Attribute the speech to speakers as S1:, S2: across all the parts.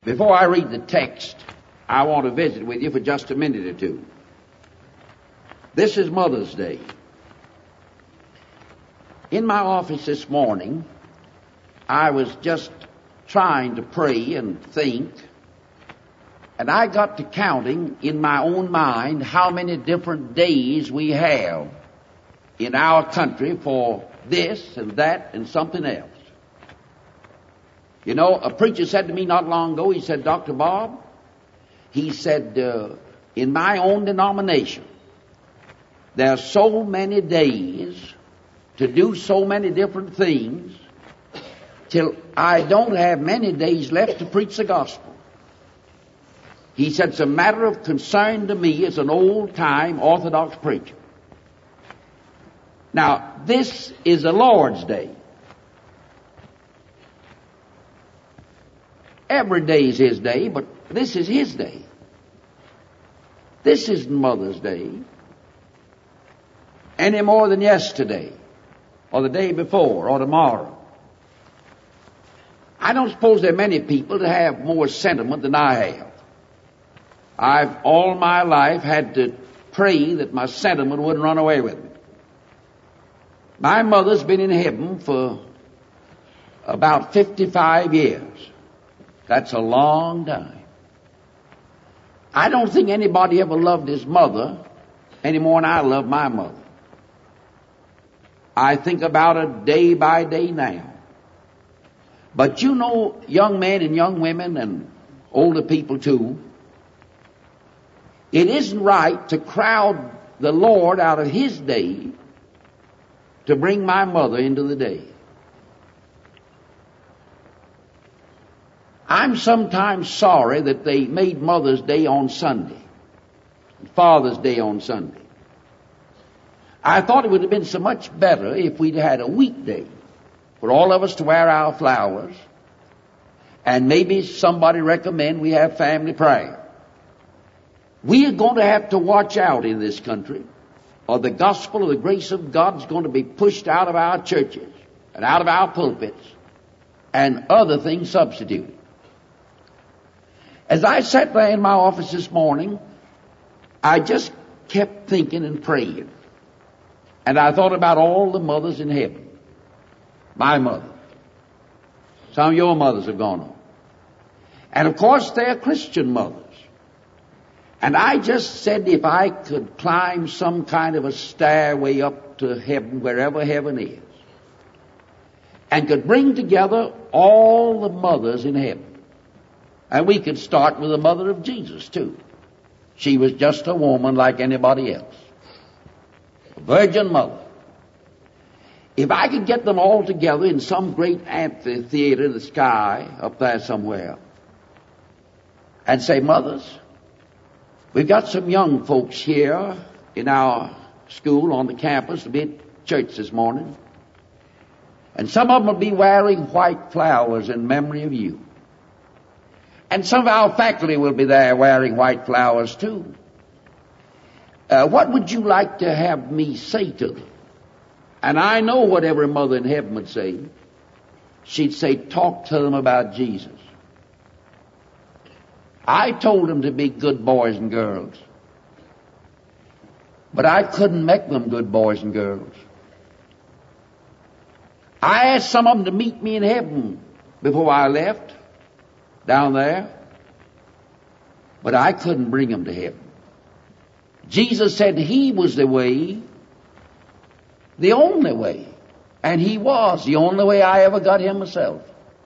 S1: Before I read the text, I want to visit with you for just a minute or two. This is Mother's Day. In my office this morning, I was just trying to pray and think, and I got to counting in my own mind how many different days we have in our country for this and that and something else. You know, a preacher said to me not long ago, he said, Dr. Bob, he said, in my own denomination, there are so many days to do so many different things till I don't have many days left to preach the gospel. He said, it's a matter of concern to me as an old-time Orthodox preacher. Now, this is the Lord's Day. Every day is His day, but this is His day. This isn't Mother's Day any more than yesterday or the day before or tomorrow. I don't suppose there are many people that have more sentiment than I have. I've all my life had to pray that my sentiment wouldn't run away with me. My mother's been in heaven for about 55 years. That's a long time. I don't think anybody ever loved his mother any more than I love my mother. I think about her day by day now. But you know, young men and young women and older people too, it isn't right to crowd the Lord out of His day to bring my mother into the day. I'm sometimes sorry that they made Mother's Day on Sunday, Father's Day on Sunday. I thought it would have been so much better if we'd had a weekday for all of us to wear our flowers, and maybe somebody recommend we have family prayer. We are going to have to watch out in this country, or the gospel of the grace of God is going to be pushed out of our churches and out of our pulpits, and other things substituted. As I sat there in my office this morning, I just kept thinking and praying. And I thought about all the mothers in heaven. My mother. Some of your mothers have gone on. And of course, they're Christian mothers. And I just said if I could climb some kind of a stairway up to heaven, wherever heaven is, and could bring together all the mothers in heaven. And we could start with the mother of Jesus, too. She was just a woman like anybody else. A virgin mother. If I could get them all together in some great amphitheater in the sky, up there somewhere, and say, mothers, we've got some young folks here in our school on the campus to be at church this morning. And some of them will be wearing white flowers in memory of you. And some of our faculty will be there wearing white flowers too. What would you like to have me say to them? And I know what every mother in heaven would say. She'd say, talk to them about Jesus. I told them to be good boys and girls. But I couldn't make them good boys and girls. I asked some of them to meet me in heaven before I left. Down there, but I couldn't bring them to heaven. Jesus said He was the way, the only way, and He was the only way I ever got Him myself.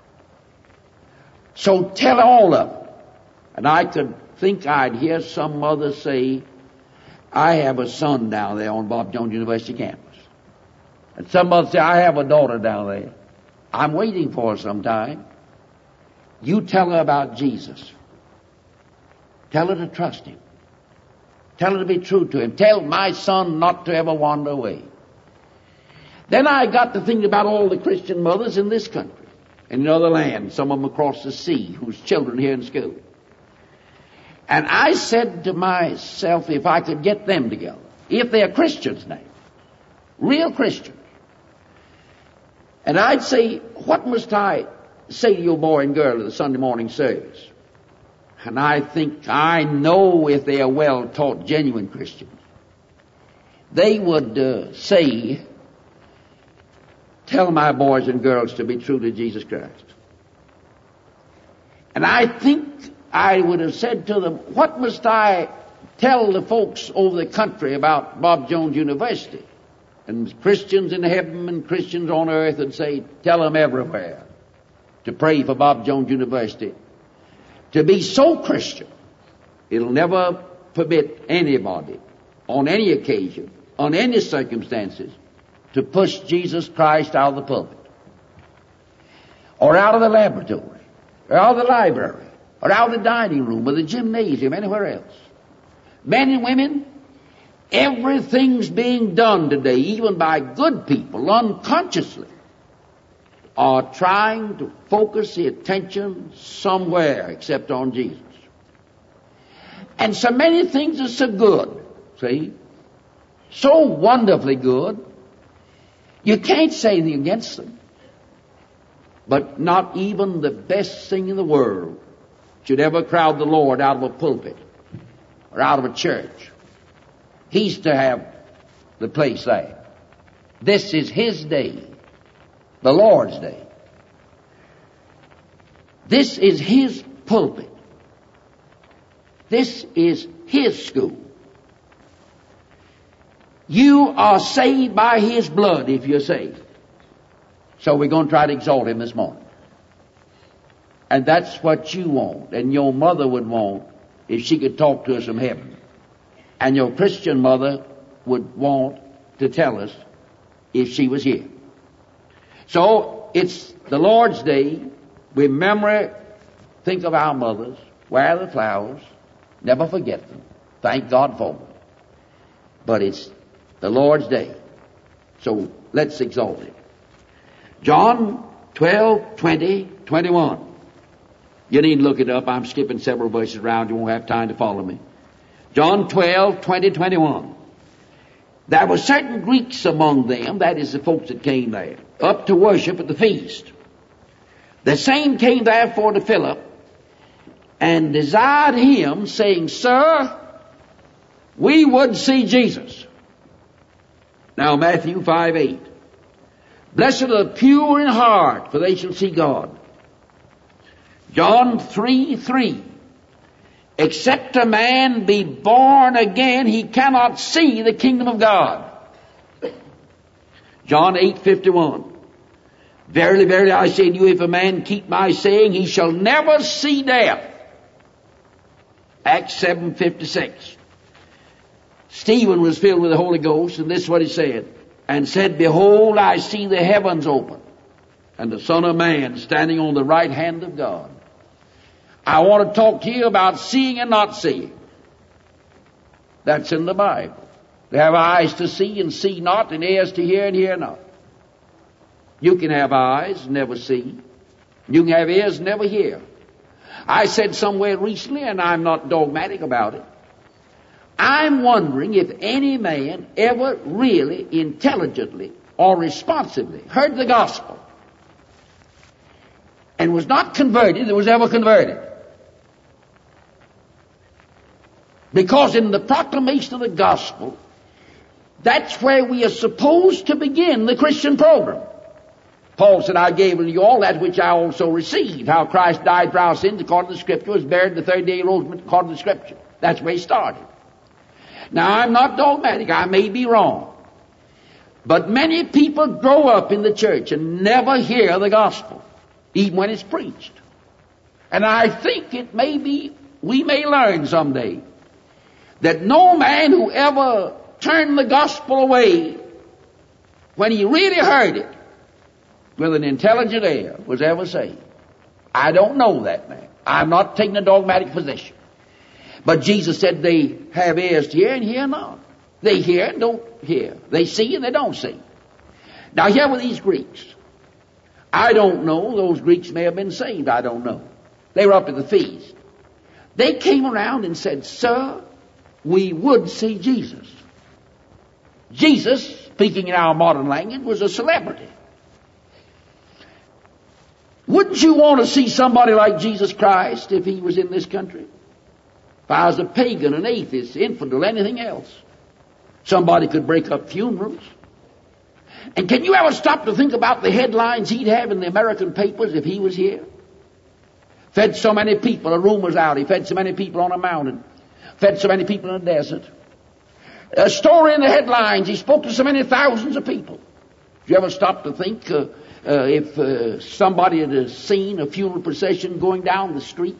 S1: So tell all of them. And I could think I'd hear some mother say, I have a son down there on Bob Jones University campus. And some mother say, I have a daughter down there. I'm waiting for her sometime. You tell her about Jesus. Tell her to trust Him. Tell her to be true to Him. Tell my son not to ever wander away. Then I got to thinking about all the Christian mothers in this country and in other lands, some of them across the sea, whose children here in school. And I said to myself, if I could get them together, if they're Christians now, real Christians, and I'd say, what must I say to your boy and girl at the Sunday morning service? And I think, I know if they are well taught, genuine Christians, they would say, tell my boys and girls to be true to Jesus Christ. And I think I would have said to them, what must I tell the folks over the country about Bob Jones University? And Christians in heaven and Christians on earth would say, tell them everywhere to pray for Bob Jones University to be so Christian, it'll never permit anybody on any occasion, on any circumstances, to push Jesus Christ out of the pulpit, or out of the laboratory, or out of the library, or out of the dining room, or the gymnasium, anywhere else. Men and women, everything's being done today, even by good people, unconsciously, are trying to focus the attention somewhere except on Jesus. And so many things are so good, see? So wonderfully good, you can't say anything against them. But not even the best thing in the world should ever crowd the Lord out of a pulpit or out of a church. He's to have the place there. This is His day, the Lord's day. This is His pulpit. This is His school. You are saved by His blood if you're saved. So we're going to try to exalt Him this morning. And that's what you want, and your mother would want if she could talk to us from heaven. And your Christian mother would want to tell us if she was here. So it's the Lord's day. Remember, think of our mothers, wear the flowers, never forget them. Thank God for them. But it's the Lord's day. So let's exalt Him. John 12, 20, 21. You needn't look it up. I'm skipping several verses around. You won't have time to follow me. John 12, 20, 21. There were certain Greeks among them, that is the folks that came there, up to worship at the feast. The same came therefore to Philip and desired him, saying, Sir, we would see Jesus. Now Matthew 5, 8. Blessed are the pure in heart, for they shall see God. John 3, 3. Except a man be born again, he cannot see the kingdom of God. John 8, 51. Verily, verily, I say to you, if a man keep my saying, he shall never see death. Acts 7, 56. Stephen was filled with the Holy Ghost, and this is what he said. And said, Behold, I see the heavens open, and the Son of Man standing on the right hand of God. I want to talk to you about seeing and not seeing. That's in the Bible. They have eyes to see and see not, and ears to hear and hear not. You can have eyes and never see. You can have ears and never hear. I said somewhere recently, and I'm not dogmatic about it, I'm wondering if any man ever really intelligently or responsibly heard the gospel and was not converted that was ever converted. Because in the proclamation of the gospel, that's where we are supposed to begin the Christian program. Paul said, I gave unto you all that which I also received, how Christ died for our sins according to the Scripture, was buried, the third day he rose according to the Scripture. That's where he started. Now, I'm not dogmatic. I may be wrong. But many people grow up in the church and never hear the gospel, even when it's preached. And I think it may be, we may learn someday, that no man who ever turned the gospel away when he really heard it with an intelligent ear was ever saved. I don't know that man. I'm not taking a dogmatic position. But Jesus said they have ears to hear and hear not. They hear and don't hear. They see and they don't see. Now here were these Greeks. I don't know. Those Greeks may have been saved. I don't know. They were up at the feast. They came around and said, Sir, we would see Jesus. Jesus, speaking in our modern language, was a celebrity. Wouldn't you want to see somebody like Jesus Christ if he was in this country? If I was a pagan, an atheist, infidel, anything else, somebody could break up funerals. And can you ever stop to think about the headlines he'd have in the American papers if he was here? Fed so many people, a rumor's out, he fed so many people on a mountain, fed so many people in a desert. A story in the headlines, he spoke to so many thousands of people. Did you ever stop to think if somebody had seen a funeral procession going down the street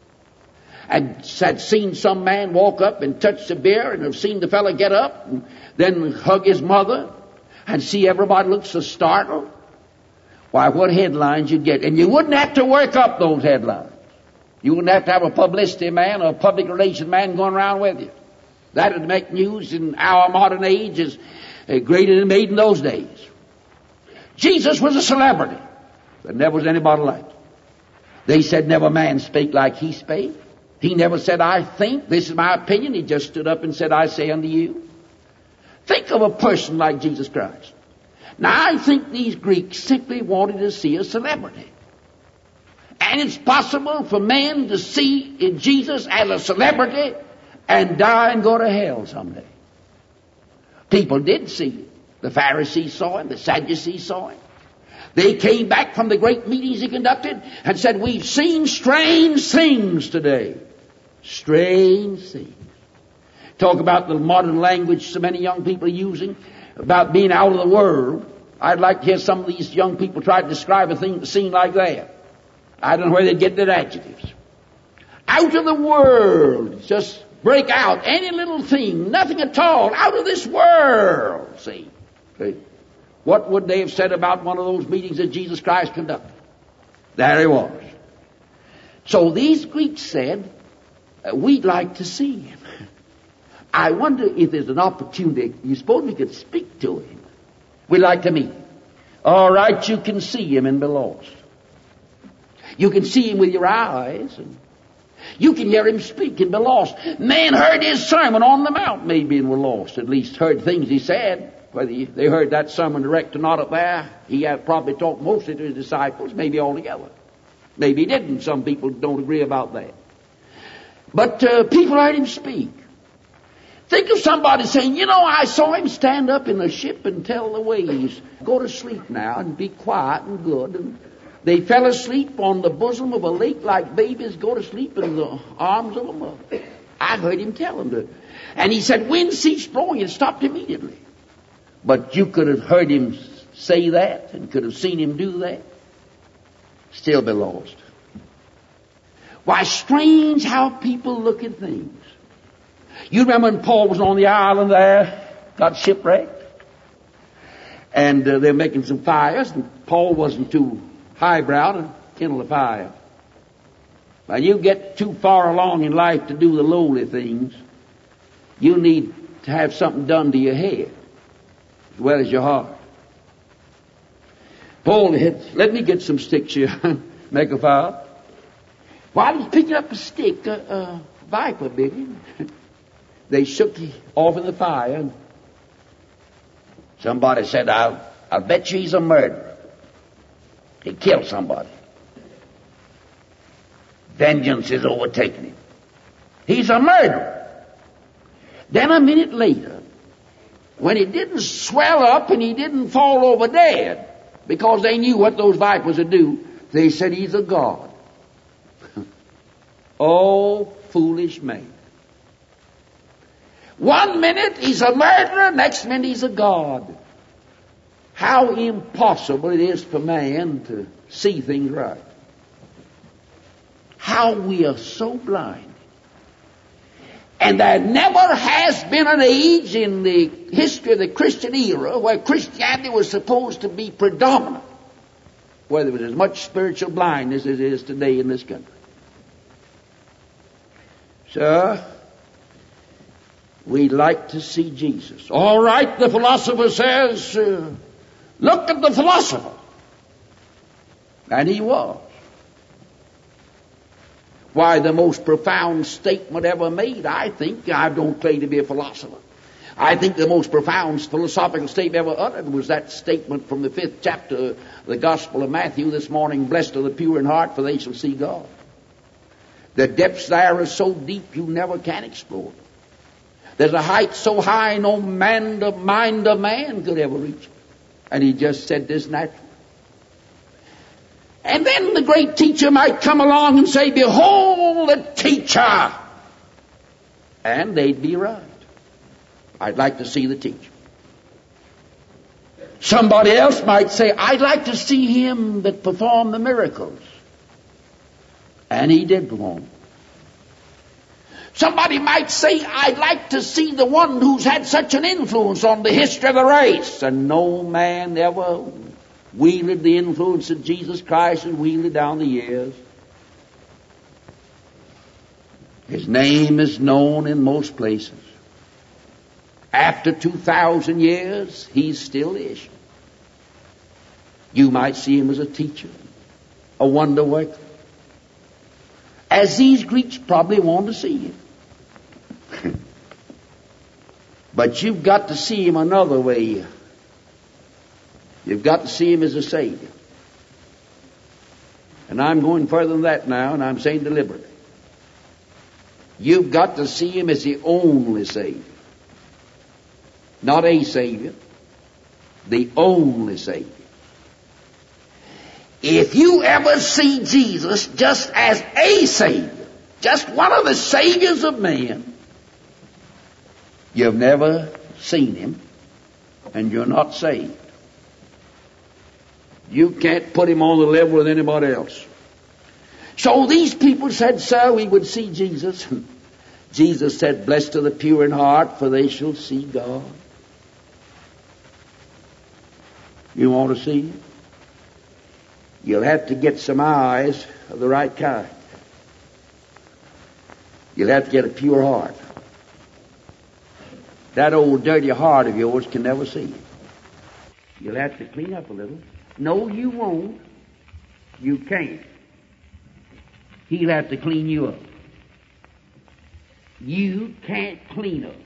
S1: and had seen some man walk up and touch the bier and have seen the fellow get up and then hug his mother and see everybody look so startled? Why, what headlines you'd get. And you wouldn't have to work up those headlines. You wouldn't have to have a publicity man or a public relations man going around with you. That would make news in our modern age as great as it made in those days. Jesus was a celebrity. There never was anybody like him. They said never man spake like he spake. He never said, I think, this is my opinion. He just stood up and said, I say unto you. Think of a person like Jesus Christ. Now, I think these Greeks simply wanted to see a celebrity. And it's possible for men to see in Jesus as a celebrity and die and go to hell someday. People did see it. The Pharisees saw him. The Sadducees saw him. They came back from the great meetings he conducted and said, we've seen strange things today. Strange things. Talk about the modern language so many young people are using about being out of the world. I'd like to hear some of these young people try to describe a scene like that. I don't know where they'd get their adjectives. Out of the world. Just break out any little thing, nothing at all, out of this world. See? What would they have said about one of those meetings that Jesus Christ conducted? There he was. So these Greeks said, we'd like to see him. I wonder if there's an opportunity. You suppose we could speak to him? We'd like to meet him. All right, you can see him and be lost. You can see him with your eyes. And you can hear him speak and be lost. Man heard his sermon on the mount maybe and were lost. At least heard things he said. Whether they heard that sermon direct or not up there, he had probably talked mostly to his disciples, maybe altogether. Maybe he didn't. Some people don't agree about that. But people heard him speak. Think of somebody saying, you know, I saw him stand up in a ship and tell the waves, go to sleep now and be quiet and good. And they fell asleep on the bosom of a lake like babies go to sleep in the arms of a mother. I heard him tell them to. And he said, wind ceased blowing and stopped immediately. But you could have heard him say that and could have seen him do that. Still be lost. Why, strange how people look at things. You remember when Paul was on the island there, got shipwrecked? And they're making some fires, and Paul wasn't too highbrow to kindle a fire. When you get too far along in life to do the lowly things, you need to have something done to your head as well as your heart. Paul had, let me get some sticks here, make a fire. While he's picking up a stick, a viper bit him. They shook off in the fire. And somebody said, I'll bet you he's a murderer. He killed somebody. Vengeance is overtaking him. He's a murderer. Then a minute later, when he didn't swell up and he didn't fall over dead, because they knew what those vipers would do, they said he's a god. Oh, foolish man. 1 minute he's a murderer, next minute he's a god. How impossible it is for man to see things right. How we are so blind. And there never has been an age in the history of the Christian era where Christianity was supposed to be predominant, where there was as much spiritual blindness as there is today in this country. Sir, we'd like to see Jesus. All right, the philosopher says, look at the philosopher. And he was. Why, the most profound statement ever made, I think. I don't claim to be a philosopher. I think the most profound philosophical statement ever uttered was that statement from the 5th chapter of the Gospel of Matthew this morning, blessed are the pure in heart, for they shall see God. The depths there are so deep you never can explore. There's a height so high no mind of man could ever reach. And he just said this naturally. And then the great teacher might come along and say, behold the teacher. And they'd be right. I'd like to see the teacher. Somebody else might say, I'd like to see him that performed the miracles. And he did perform. Somebody might say, I'd like to see the one who's had such an influence on the history of the race. And no man ever wielded the influence of Jesus Christ and wielded down the years. His name is known in most places. After 2,000 years, he's still the issue. You might see him as a teacher, a wonder worker, as these Greeks probably want to see him. But you've got to see him another way. You've got to see him as a Savior. And I'm going further than that now, and I'm saying deliberately. You've got to see him as the only Savior. Not a Savior, the only Savior. If you ever see Jesus just as a Savior, just one of the Saviors of man, you've never seen him, and you're not saved. You can't put him on the level with anybody else. So these people said, sir, we would see Jesus. Jesus said, blessed are the pure in heart, for they shall see God. You want to see him? You'll have to get some eyes of the right kind. You'll have to get a pure heart. That old dirty heart of yours can never see him. You'll have to clean up a little. No, you won't. You can't. He'll have to clean you up. You can't clean up.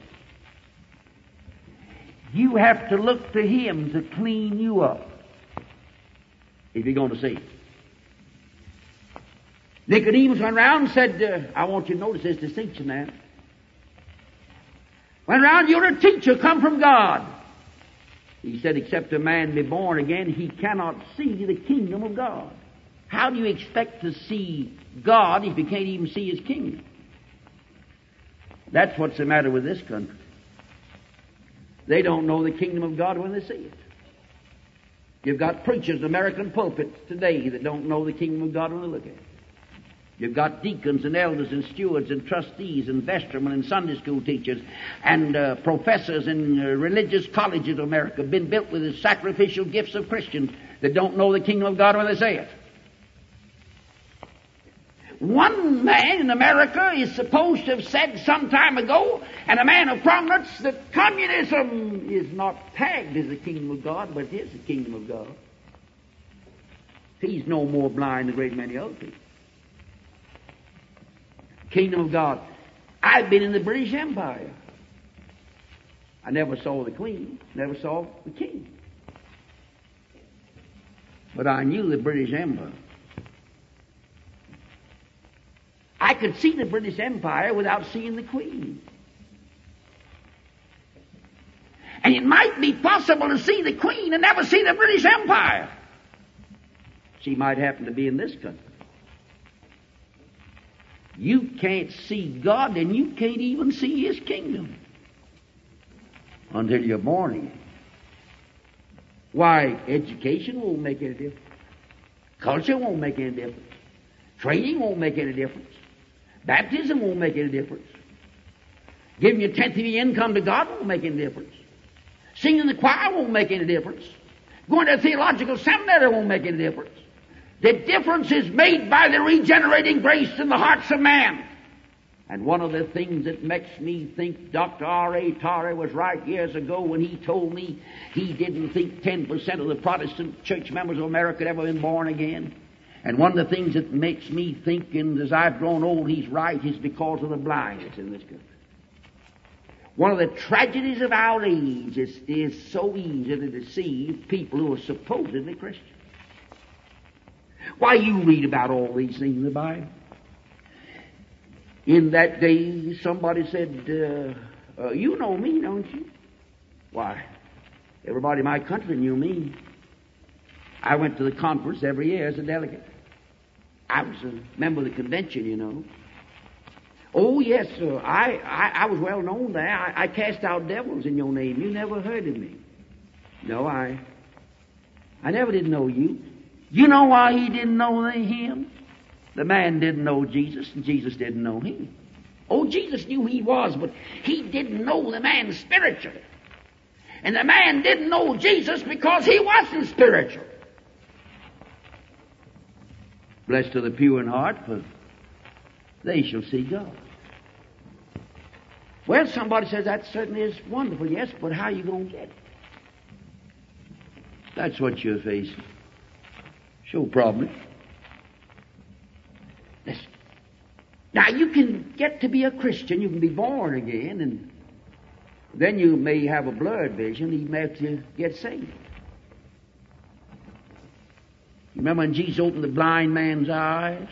S1: You have to look to him to clean you up if you're going to see him. Nicodemus went around and said, I want you to notice this distinction now. Went around, you're a teacher, come from God. He said, except a man be born again, he cannot see the kingdom of God. How do you expect to see God if you can't even see his kingdom? That's what's the matter with this country. They don't know the kingdom of God when they see it. You've got preachers in American pulpits today that don't know the kingdom of God when they look at it. You've got deacons and elders and stewards and trustees and vestrymen and Sunday school teachers and professors in religious colleges of America been built with the sacrificial gifts of Christians that don't know the kingdom of God when they say it. One man in America is supposed to have said some time ago, and a man of prominence, that communism is not tagged as the kingdom of God, but it is the kingdom of God. He's no more blind than a great many other people. Kingdom of God. I've been in the British Empire. I never saw the Queen, never saw the King. But I knew the British Empire. I could see the British Empire without seeing the Queen. And it might be possible to see the Queen and never see the British Empire. She might happen to be in this country. You can't see God, and you can't even see his kingdom until you're born again. Why, education won't make any difference. Culture won't make any difference. Training won't make any difference. Baptism won't make any difference. Giving your tenth of your income to God won't make any difference. Singing in the choir won't make any difference. Going to a theological seminary won't make any difference. The difference is made by the regenerating grace in the hearts of man. And one of the things that makes me think Dr. R.A. Torrey was right years ago when he told me he didn't think 10% of the Protestant church members of America had ever been born again. And one of the things that makes me think, and as I've grown old, he's right, is because of the blindness in this country. One of the tragedies of our age is it is so easy to deceive people who are supposedly Christians. Why, you read about all these things in the Bible. In that day, somebody said, you know me, don't you? Why, everybody in my country knew me. I went to the conference every year as a delegate. I was a member of the convention, you know. Oh, yes, sir. I was well known there. I cast out devils in your name. You never heard of me. No, I never did know you. You know why he didn't know him? The man didn't know Jesus, and Jesus didn't know him. Oh, Jesus knew who he was, but he didn't know the man spiritually. And the man didn't know Jesus because he wasn't spiritual. Blessed are the pure in heart, for they shall see God. Well, somebody says that certainly is wonderful. Yes, but how are you going to get it? That's what you're facing. Sure problem. Listen. Now, you can get to be a Christian. You can be born again, and then you may have a blurred vision even after you get saved. Remember when Jesus opened the blind man's eyes?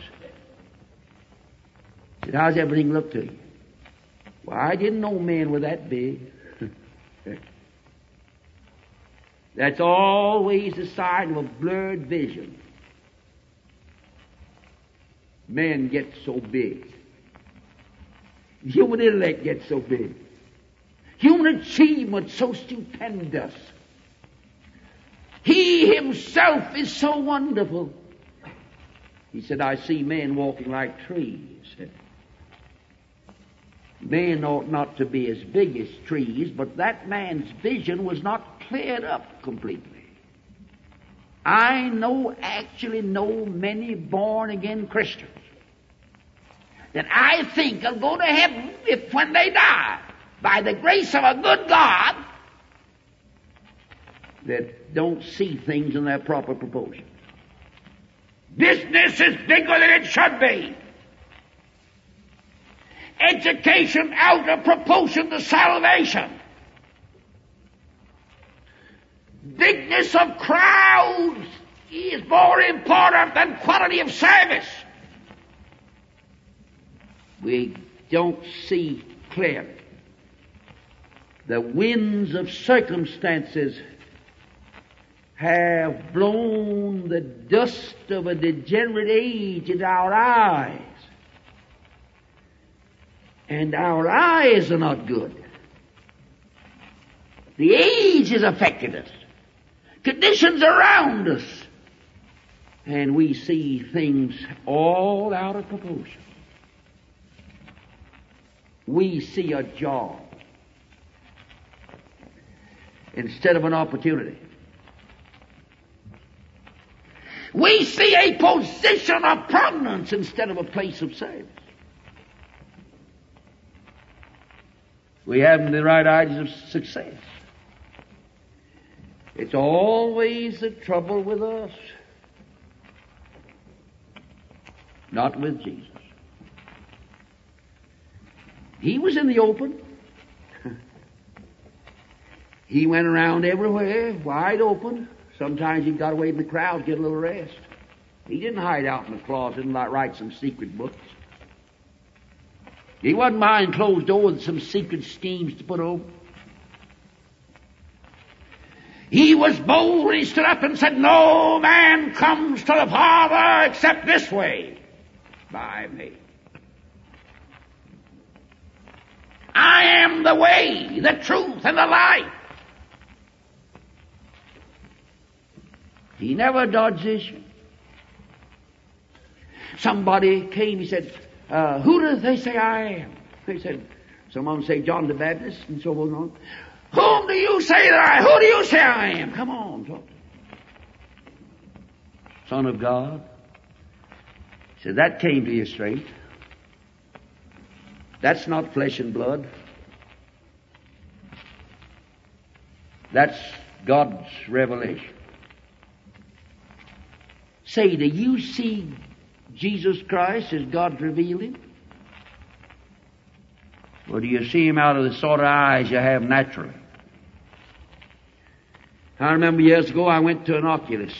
S1: He said, how's everything look to you? Well, I didn't know men were that big. That's always the sign of a blurred vision. Men get so big. Human intellect gets so big. Human achievement so stupendous. He himself is so wonderful. He said, I see men walking like trees. Men ought not to be as big as trees, but that man's vision was not cleared up completely. I actually know many born-again Christians that I think will go to heaven if when they die, by the grace of a good God, that don't see things in their proper proportion. Business is bigger than it should be. Education out of proportion to salvation. Bigness of crowds is more important than quality of service. We don't see clearly. The winds of circumstances have blown the dust of a degenerate age into our eyes. And our eyes are not good. The age has affected us. Conditions around us. And we see things all out of proportion. We see a job instead of an opportunity. We see a position of prominence instead of a place of service. We haven't the right ideas of success. It's always the trouble with us, not with Jesus. He was in the open. He went around everywhere, wide open. Sometimes he got away from the crowd, get a little rest. He didn't hide out in the closet and write some secret books. He wasn't behind closed doors with some secret schemes to put over. He was bold when he stood up and said, no man comes to the Father except this way, by me. I am the way, the truth, and the life. He never dodged issue. Somebody came, he said, who do they say I am? They said, some of them say John the Baptist, and so on. Who do you say I am? Come on, talk. Son of God. He said, that came to you straight. That's not flesh and blood. That's God's revelation. Say, do you see Jesus Christ as God revealed him? Or do you see him out of the sort of eyes you have naturally? I remember years ago I went to an oculist.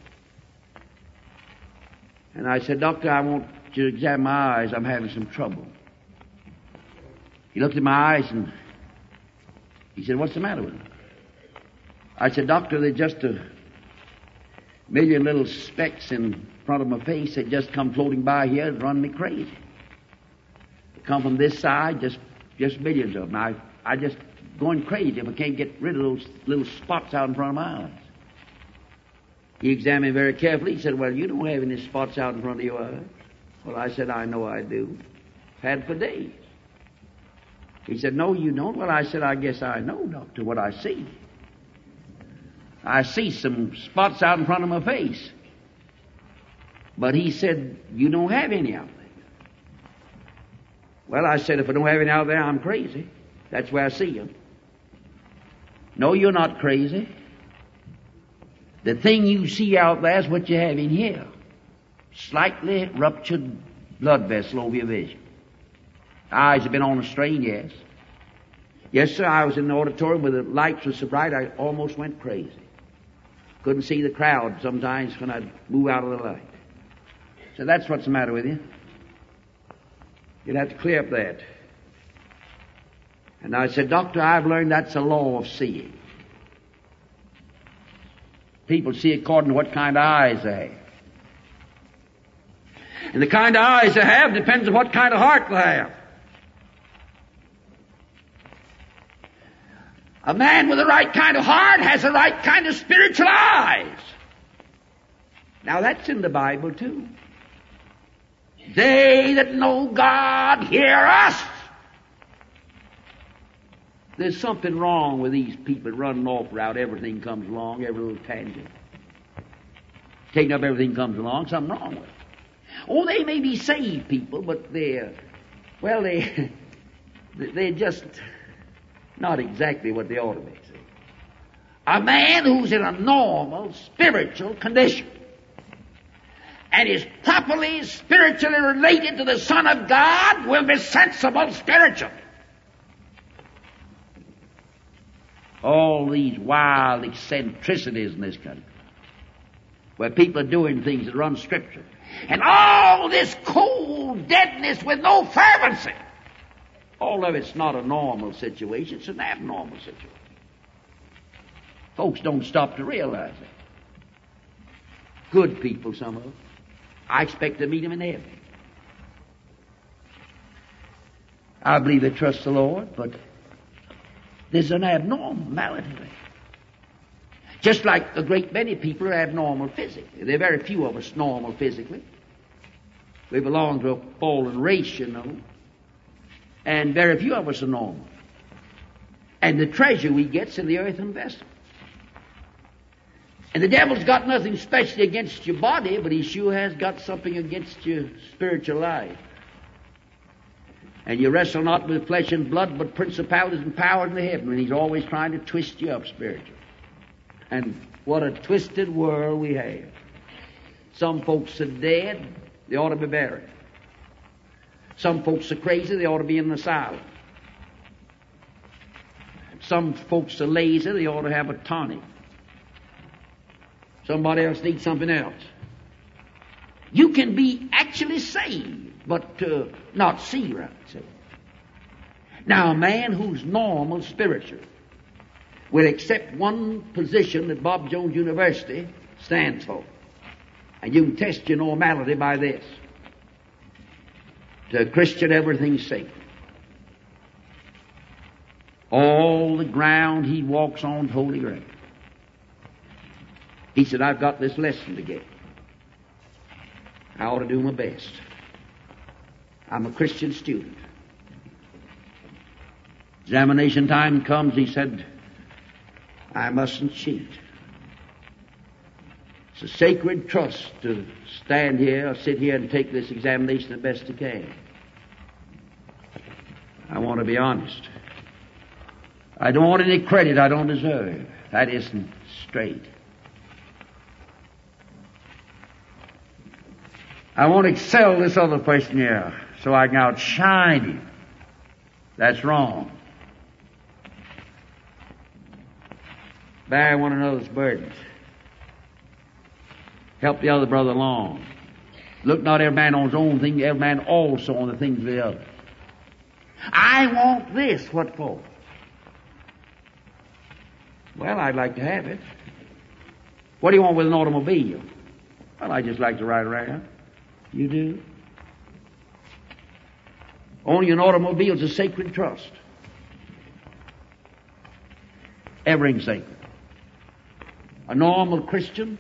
S1: And I said, "Doctor, I want you to examine my eyes. I'm having some trouble." He looked at my eyes and he said, "What's the matter with them?" I said, "Doctor, they're just a million little specks in front of my face that just come floating by here and run me crazy. They come from this side, just millions of them. I just going crazy if I can't get rid of those little spots out in front of my eyes." He examined very carefully. He said, "Well, you don't have any spots out in front of your eyes." Well, I said, "I know I do. Had for days." He said, "No, you don't." Well, I said, "I guess I know, Doctor, what I see. I see some spots out in front of my face." But he said, "You don't have any out there." Well, I said, "If I don't have any out there, I'm crazy. That's where I see them." "No, you're not crazy. The thing you see out there is what you have in here. Slightly ruptured blood vessel over your vision. Eyes have been on a strain, yes. Yes, sir, I was in the auditorium where the lights were so bright I almost went crazy. Couldn't see the crowd sometimes when I'd move out of the light." So that's what's the matter with you. You'd have to clear up that. And I said, "Doctor, I've learned that's a law of seeing. People see according to what kind of eyes they have. And the kind of eyes they have depends on what kind of heart they have. A man with the right kind of heart has the right kind of spiritual eyes." Now that's in the Bible too. "They that know God hear us." There's something wrong with these people running off route. Everything comes along, every little tangent. Taking up everything comes along, something wrong with it. Oh, they may be saved people, but they're just not exactly what they ought to be. A man who's in a normal spiritual condition and is properly spiritually related to the Son of God will be sensible spiritually. All these wild eccentricities in this country, where people are doing things that run Scripture, and all this cold deadness with no fervency, all of it's not a normal situation, it's an abnormal situation. Folks don't stop to realize it. Good people, some of them. I expect to meet them in heaven. I believe they trust the Lord, but there's an abnormality there. Just like a great many people are abnormal physically. There are very few of us normal physically. We belong to a fallen race, you know. And very few of us are normal. And the treasure we get's in the earthen vessel. And the devil's got nothing special against your body, but he sure has got something against your spiritual life. And you wrestle not with flesh and blood, but principalities and powers in the heaven. And he's always trying to twist you up spiritually. And what a twisted world we have. Some folks are dead, they ought to be buried. Some folks are crazy, they ought to be in an asylum. Some folks are lazy, they ought to have a tonic. Somebody else needs something else. You can be actually saved, but not see right. See? Now, a man who's normal spiritually will accept one position that Bob Jones University stands for. And you can test your normality by this. To a Christian, everything's sacred. All the ground he walks on is holy ground. He said, I've got this lesson to get. I ought to do my best. I'm a Christian student. Examination time comes, he said, I mustn't cheat. It's a sacred trust to stand here or sit here and take this examination the best I can. I want to be honest. I don't want any credit I don't deserve. That isn't straight. I want to excel this other person here so I can outshine him. That's wrong. Bear one another's burdens. Help the other brother along. Look not every man on his own thing, every man also on the things of the other. I want this. What for? Well, I'd like to have it. What do you want with an automobile? Well, I just like to ride around. You do? Only an automobile is a sacred trust. Everything's sacred. A normal Christian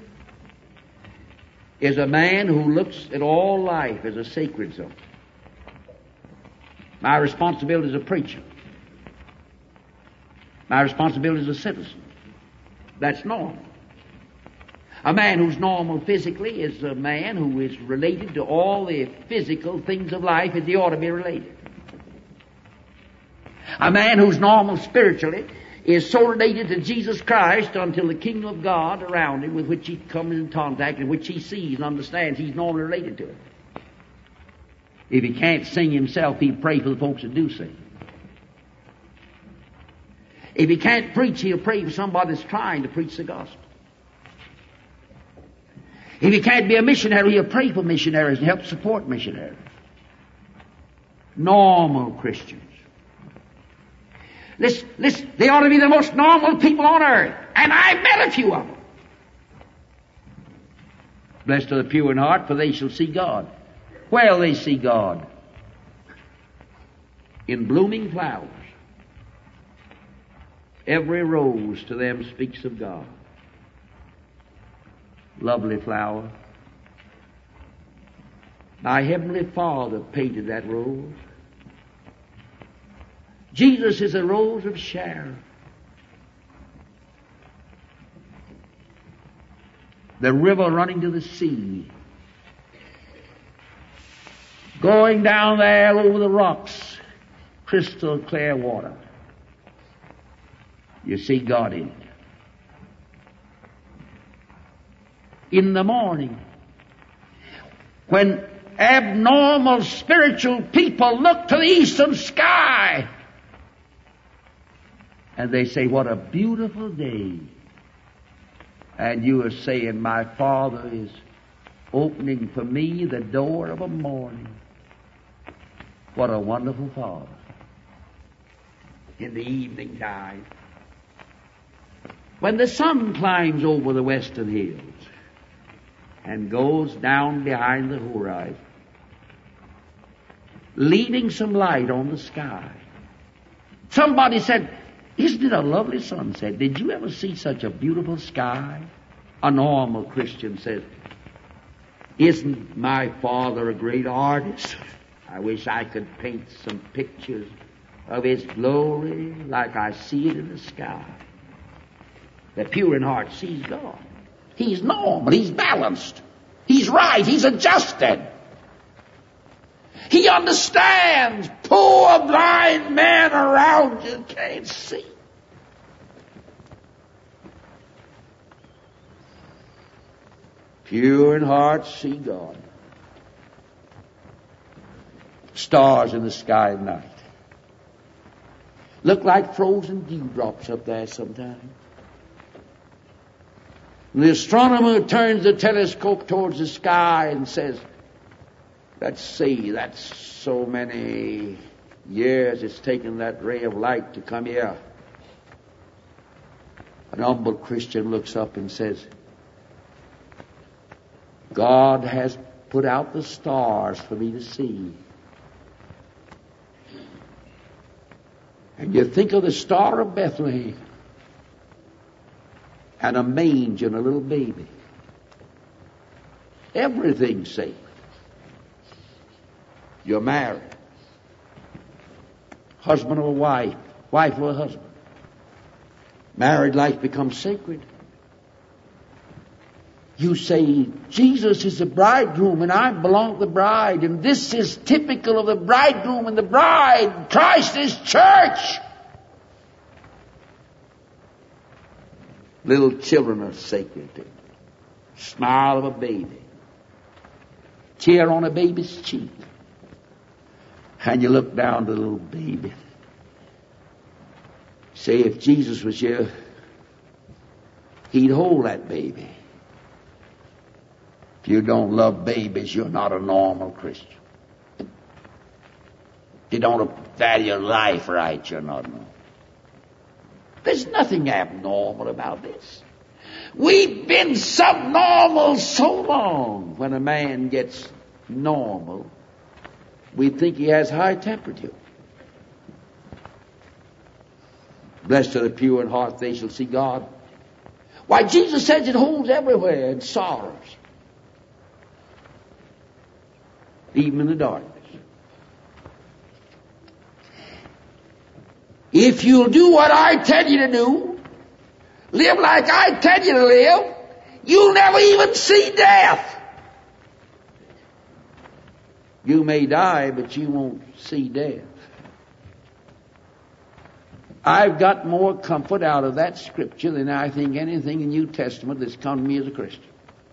S1: is a man who looks at all life as a sacred zone. My responsibility as a preacher. My responsibility as a citizen. That's normal. A man who's normal physically is a man who is related to all the physical things of life as he ought to be related. A man who's normal spiritually is so related to Jesus Christ until the kingdom of God around him with which he comes in contact and which he sees and understands, he's normally related to it. If he can't sing himself, he'll pray for the folks that do sing. If he can't preach, he'll pray for somebody that's trying to preach the gospel. If he can't be a missionary, he'll pray for missionaries and help support missionaries. Normal Christians. Listen, they ought to be the most normal people on earth. And I met a few of them. Blessed are the pure in heart, for they shall see God. Where will they see God? In blooming flowers. Every rose to them speaks of God. Lovely flower. My heavenly Father painted that rose. Jesus is a rose of Sharon. The river running to the sea. Going down there over the rocks. Crystal clear water. You see God in it. In the morning, when abnormal spiritual people look to the eastern sky and they say, what a beautiful day. And you are saying, my Father is opening for me the door of a morning. What a wonderful Father. In the evening time, when the sun climbs over the western hills and goes down behind the horizon, leaving some light on the sky. Somebody said, isn't it a lovely sunset? Did you ever see such a beautiful sky? A normal Christian says, isn't my Father a great artist? I wish I could paint some pictures of His glory like I see it in the sky. The pure in heart sees God. He's normal. He's balanced. He's right. He's adjusted. He understands. Poor blind man around you can't see. Pure in heart see God. Stars in the sky at night. Look like frozen dewdrops up there sometimes. And the astronomer turns the telescope towards the sky and says, let's see, that's so many years it's taken that ray of light to come here. An humble Christian looks up and says, God has put out the stars for me to see. And you think of the Star of Bethlehem and a manger and a little baby. Everything's sacred. You're married. Husband or wife. Wife or husband. Married life becomes sacred. You say, Jesus is the bridegroom and I belong to the bride, and this is typical of the bridegroom and the bride. Christ is church. Little children are sacred to Him. Smile of a baby. Tear on a baby's cheek. And you look down to the little baby. Say, if Jesus was here, he'd hold that baby. If you don't love babies, you're not a normal Christian. If you don't value life right, you're not normal. There's nothing abnormal about this. We've been subnormal so long. When a man gets normal, we think he has high temperature. Blessed are the pure in heart, they shall see God. Why, Jesus says it holds everywhere in sorrows, even in the darkness. If you'll do what I tell you to do, live like I tell you to live, you'll never even see death. You may die, but you won't see death. I've got more comfort out of that scripture than I think anything in the New Testament that's come to me as a Christian.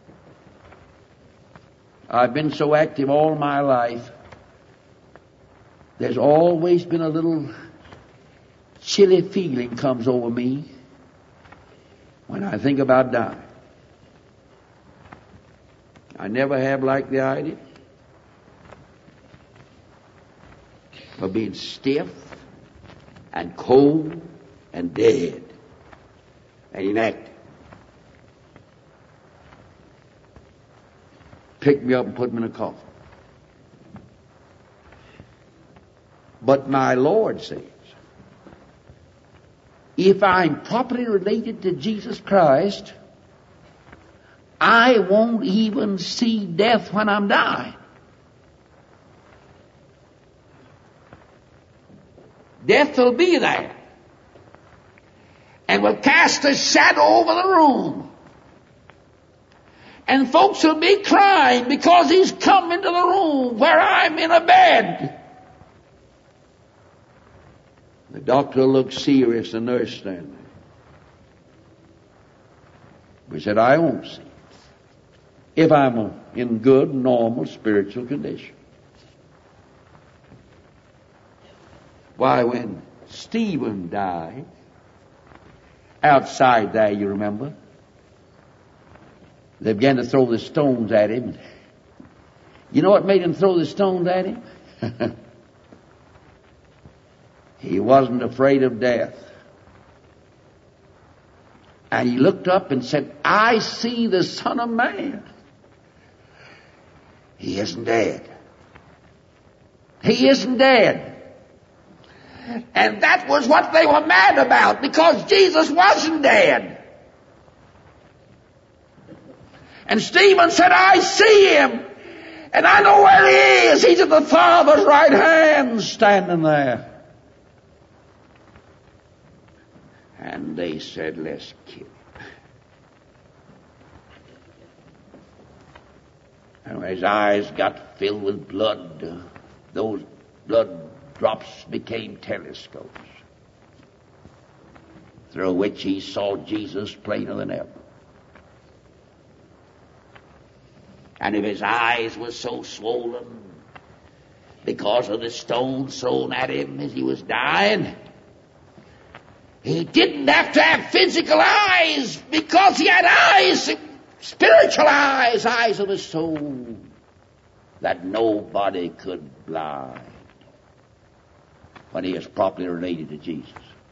S1: I've been so active all my life, there's always been a little chilly feeling comes over me when I think about dying. I never have liked the idea of being stiff and cold and dead and inactive. Pick me up and put me in a coffin. But my Lord says, if I'm properly related to Jesus Christ, I won't even see death when I'm dying. Death will be there and will cast a shadow over the room. And folks will be crying because he's come into the room where I'm in a bed. The doctor looked serious, the nurse standing there. We said, I won't see if I'm in good, normal, spiritual condition. Why, when Stephen died, outside there, you remember, they began to throw the stones at him. You know what made them throw the stones at him? He wasn't afraid of death. And he looked up and said, I see the Son of Man. He isn't dead. He isn't dead. And that was what they were mad about, because Jesus wasn't dead. And Stephen said, I see him, and I know where he is. He's at the Father's right hand, standing there. And they said, let's kill him. And when his eyes got filled with blood, those blood drops became telescopes, through which he saw Jesus plainer than ever. And if his eyes were so swollen because of the stones thrown at him as he was dying, he didn't have to have physical eyes, because he had eyes, spiritual eyes, eyes of the soul that nobody could blind when he is properly related to Jesus.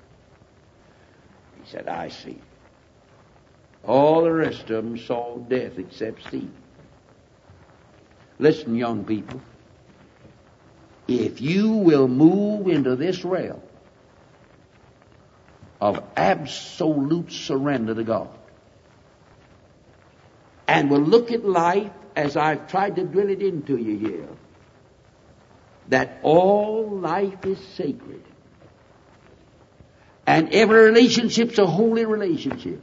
S1: He said, I see. All the rest of them saw death except Stephen. Listen, young people, if you will move into this realm of absolute surrender to God, and will look at life as I've tried to drill it into you here, that all life is sacred, and every relationship's a holy relationship,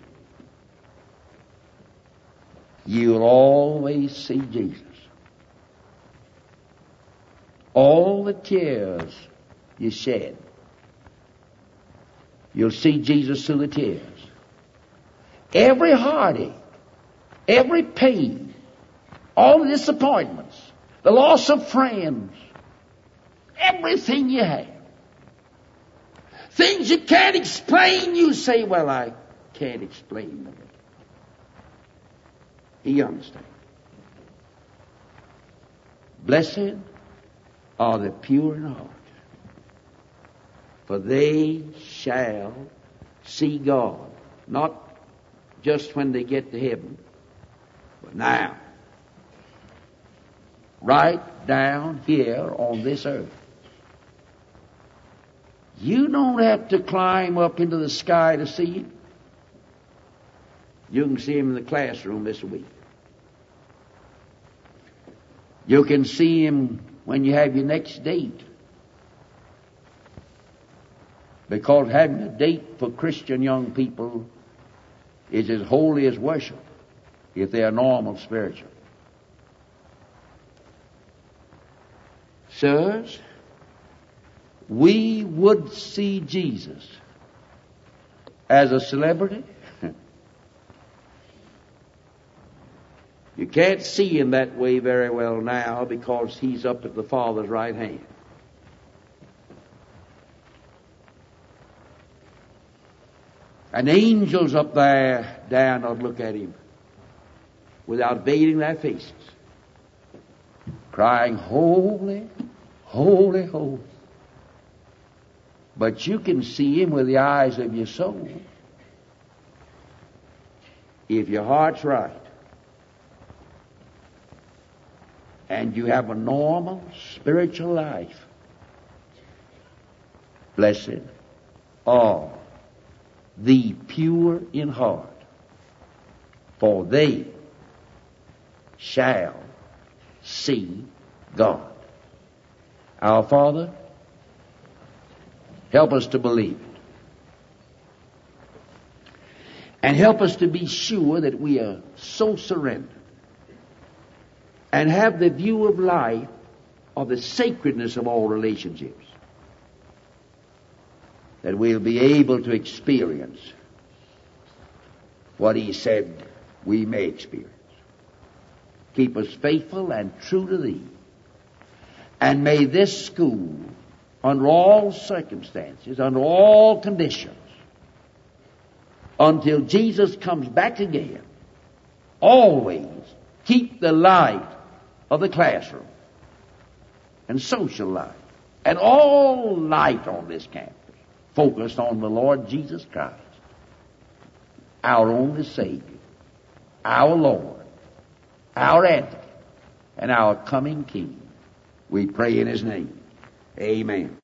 S1: you'll always see Jesus. All the tears you shed, you'll see Jesus through the tears. Every heartache, every pain, all the disappointments, the loss of friends, everything you have, Things you can't explain, you say, well, I can't explain them. He understands. Blessed are the pure in heart, for they shall see God. Not just when they get to heaven, but now. Right down here on this earth. You don't have to climb up into the sky to see Him. You can see Him in the classroom this week. You can see Him when you have your next date. Because having a date for Christian young people is as holy as worship, if they are normal spiritual. Sirs, we would see Jesus as a celebrity. You can't see Him that way very well now because He's up at the Father's right hand. And angels up there dare not look at Him without veiling their faces, crying, holy, holy, holy. But you can see Him with the eyes of your soul if your heart's right and you have a normal spiritual life. Blessed are the pure in heart, for they shall see God. Our Father, help us to believe it. And help us to be sure that we are so surrendered and have the view of life of the sacredness of all relationships that we'll be able to experience what He said we may experience. Keep us faithful and true to Thee. And may this school, under all circumstances, under all conditions, until Jesus comes back again, always keep the light of the classroom and social life and all light on this campus focused on the Lord Jesus Christ, our only Savior, our Lord, our Advocate, and our coming King. We pray in His name. Amen.